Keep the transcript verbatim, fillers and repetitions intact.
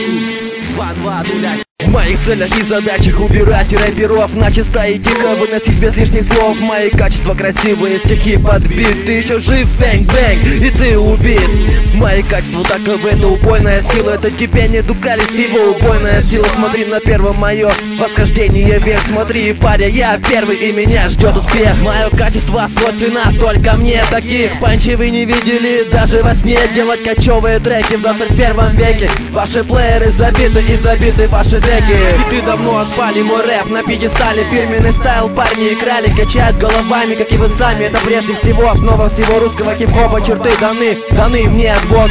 два-два нуля. В моих целях и задачах убирать рэперов начисто и тихо выносить без лишних слов. Мои качества красивые, стихи подбит. Ты еще жив, бэнг-бэнг, и ты убит. Мои качества таковы, это убойная сила. Это тебе не дукали сила, убойная сила. Смотри на первое мое восхождение вверх. Смотри, паря, я первый и меня ждет успех. Мое качество свойственно только мне. Таких панчей вы не видели даже во сне. Делать кочевые треки в двадцать первом веке. Ваши плееры забиты и забиты ваши треки. И ты давно отпали, мой рэп на пьедестале. Фирменный стайл, парни играли, качают головами, как и вы сами. Это прежде всего основа всего русского хип-хопа. Черты даны, даны мне от Бога.